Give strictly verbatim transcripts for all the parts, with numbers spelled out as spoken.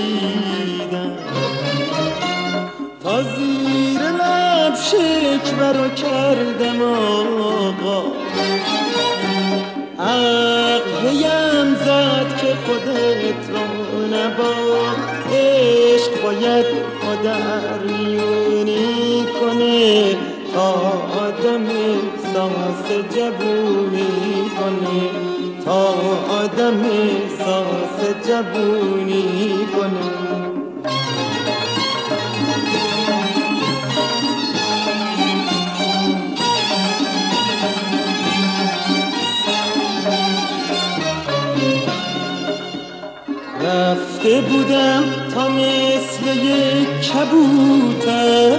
کشیدم، تا زیر لب شکوه رو کردم آقا. عقلیم زد که خودت رو نباخت، عشق باید مادر میونی کنه تا آدم احساس جوونی کنه، تا آدم احساس جوونی کنه. رفته بودم تا مثل یک کبوتر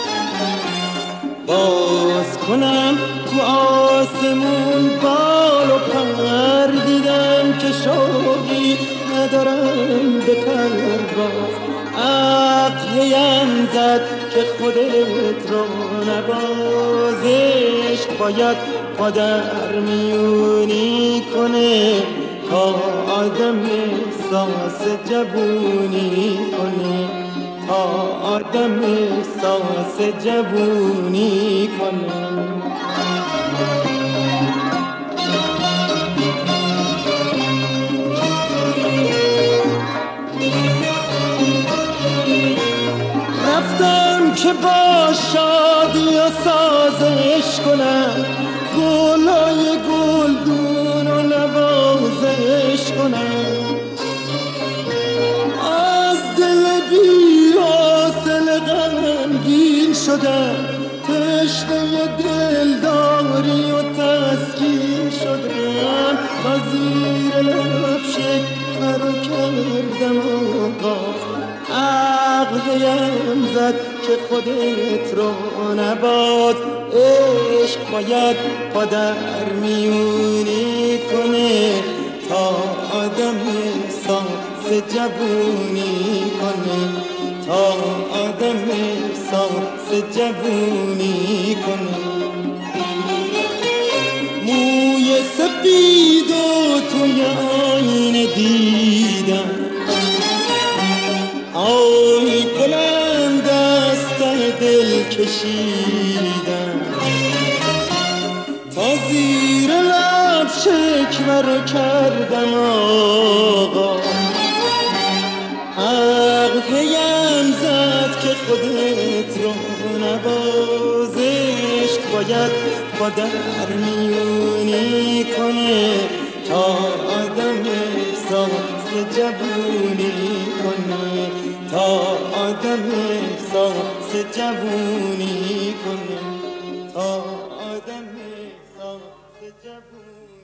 باز کنم تو آسمون بال و پر، دیدم که شوقی ندارم به پرواز. عقلیم زد که خودت رو نباز، عشق باید پادر میونی کنه تا آدم احساس جوونی کنه، تا آدم احساس جوونی کنه. رفتم که با شادی و سازش کنم، گلای گلدون و نوازش کنم. از دل بی حاصل غمگین شدم، تشنه دلداری و تسکین شدم، تا زیر لب شکوه رو کردم آقا. عقلیم زد که خودت رو نباز، عشق باید پادر میونی کنه تا آدم احساس جوونی کنه، تا آدم احساس جوونی کنه. موی سپید و توی آینه دیدم، آی بلند از ته دل کشیدم، تا زیر لب شکوه رو کردم آقا. عقلیم زد که خودت رو نباز، عشق باید پادر میونی کنه تا آدم احساس جوونی کنه، تا آدم احساس جوونی کنه، تا آدم احساس جوونی.